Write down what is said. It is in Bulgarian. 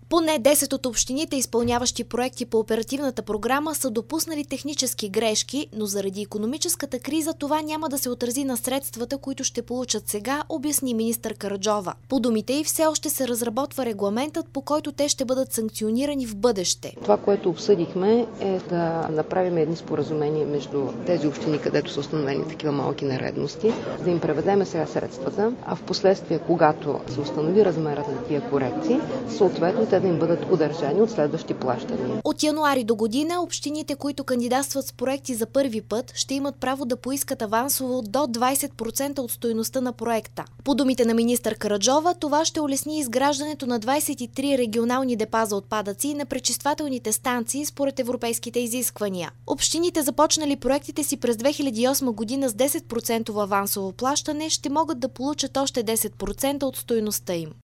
Поне 10 от общините, изпълняващи проекти по оперативната програма, са допуснали технически грешки, но заради икономическата криза това няма да се отрази на средствата, които ще получат сега, обясни министър Караджова. По думите й все още се разработва регламентът, по който те ще бъдат санкционирани в бъдеще. Това, което обсъдихме, е да направим едни споразумения между тези общини, където са установени такива малки нередности, да им преведеме сега средствата, а в последствие, когато се установи размерът на тия корекции, съответно те да им бъдат удържани от следващи плащания. От януари до година общините, които кандидатстват с проекти за първи път, ще имат право да поискат авансово до 20% от стойността на проекта. По думите на министър Караджова, това ще улесни изграждането на 23 регионални депа за отпадъци на пречиствателните станции според европейските изисквания. Общините, започнали проектите си през 2008 година с 10% авансово плащане, ще могат да получат още 10% от стойността им.